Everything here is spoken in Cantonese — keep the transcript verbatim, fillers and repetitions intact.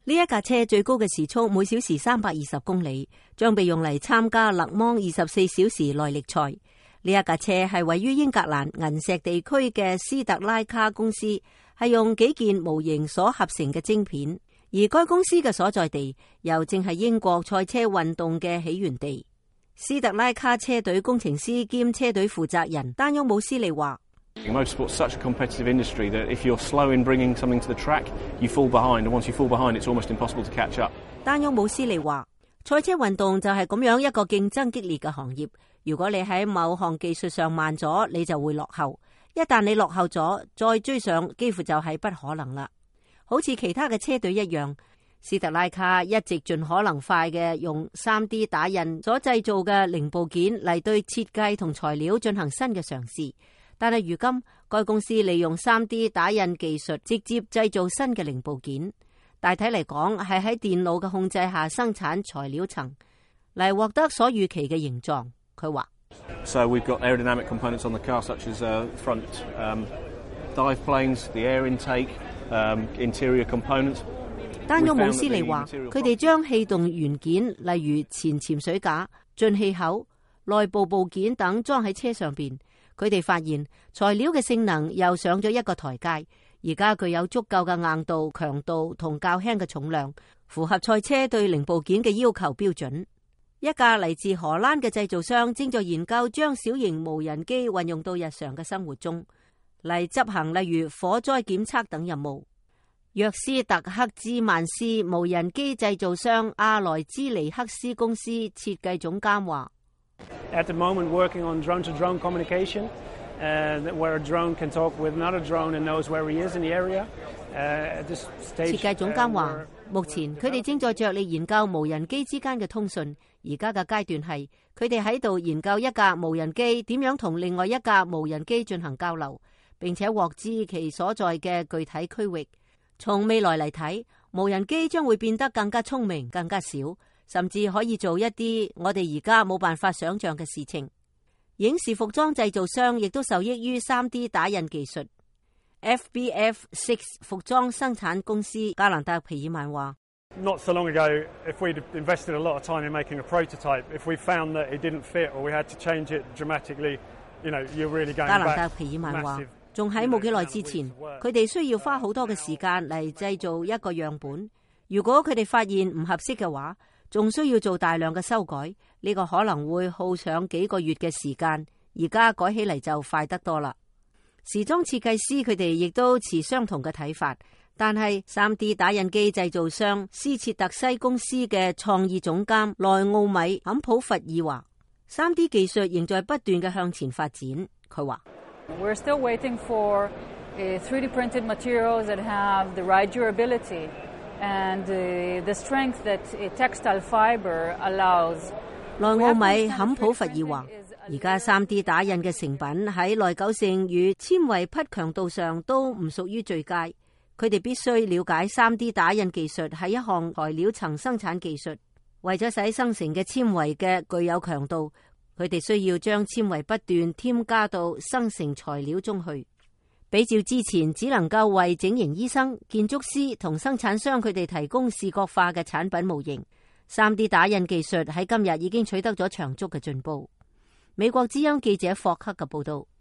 呢一架車最高嘅時速每小時三百二十公里，將被用嚟參加勒芒二十四小時耐力賽。呢一架車係位於英格蘭銀石地區嘅斯特拉卡公司，係用幾件模型所合成嘅晶片。而該公司嘅所在地又正係英國賽車運動嘅起源地。斯特拉卡車隊工程師兼車隊負責人丹沃姆斯利話 ：Motorsport's such a competitive industry that if you're slow in bringing something to the track, you fall behind, and once you fall behind, it's almost impossible to catch up. 丹沃姆斯利話：賽車運動就係咁樣一個競爭激烈嘅行業。如果你喺某項技術上慢咗，你就會落後。一旦你落後咗，再追上幾乎就係不可能啦。好似其他嘅車隊一樣，斯特拉卡一直盡可能快嘅用 三 D 打印所製造嘅零部件嚟對設計同材料進行新嘅嘗試。但係如今，該公司利用 三 D 打印技術直接製造新嘅零部件，大體嚟講係喺電腦嘅控制下生產材料層，嚟獲得所預期嘅形狀。佢話 ：So we've got aerodynamic components on the car, such as uh, front um, dive planes, the air intake, um, interior components. 丹沃姆斯利話：佢哋將氣動元件，例如前潛水架、進氣口、內部部件等裝喺車上邊。佢哋發現材料嘅性能又上咗一個台階，而家具有足夠嘅硬度、強度同較輕嘅重量，符合賽車對零部件嘅要求標準。一架嚟自荷蘭嘅製造商正在研究將小型無人機運用到日常嘅生活中，嚟執行例如火災檢測等任務。約斯特克茲曼斯無人機製造商阿萊茲尼克斯公司設計總監話 ：At the moment, working on drone-to-drone communication, uh, where a drone can talk with another drone and knows where he is in the area. Uh, at this stage, 設計總監話：目前佢哋正在着力研究無人機之間嘅通訊。而家嘅階段係佢哋喺度研究一架無人機點樣同另外一架無人機進行交流，並且獲知其所在嘅具體區域。從未來嚟睇，無人機將會變得更加聰明、更加小，甚至可以做一啲我哋而家冇辦法想象嘅事情。影視服裝製造商亦都受益於 三 D 打印技術。F B F 六 服裝生產公司加蘭特皮爾曼話 ：Not so long ago, if we'd invested a lot of time in making a prototype, if we found that it didn't fit or we had to change it dramatically, you know, you're really going back. 加蘭特皮爾曼話：仲喺冇幾耐之前，佢哋需要花好多嘅時間嚟製造一個樣本。如果佢哋發現唔合適嘅話，仲需要做大量嘅修改，呢個可能會耗上幾個月嘅時間。而家改起嚟就快得多啦。時裝設計師佢哋亦都持相同嘅睇法，但係 三 D 打印機製造商斯切特西公司嘅創意總監內奧米坎普佛爾話：三 D 技術仍在不斷嘅向前發展。佢話 ：We're still waiting for three D printed materials that have the right durability and the strength that textile fiber allows。 內奧米坎普佛爾話：而家 三 D 打印嘅成品喺耐久性與纖維匹強度上都唔屬於最佳。佢哋必須了解 三 D 打印技術係一項材料層生產技術，為咗使生成嘅纖維嘅具有強度，佢哋需要將纖維不斷添加到生成材料中去。比照之前只能夠為整形醫生、建築師同生產商佢哋提供視覺化嘅產品模型， 三 D 打印技術喺今日已經取得咗長足嘅進步。美國之音記者霍克嘅報道。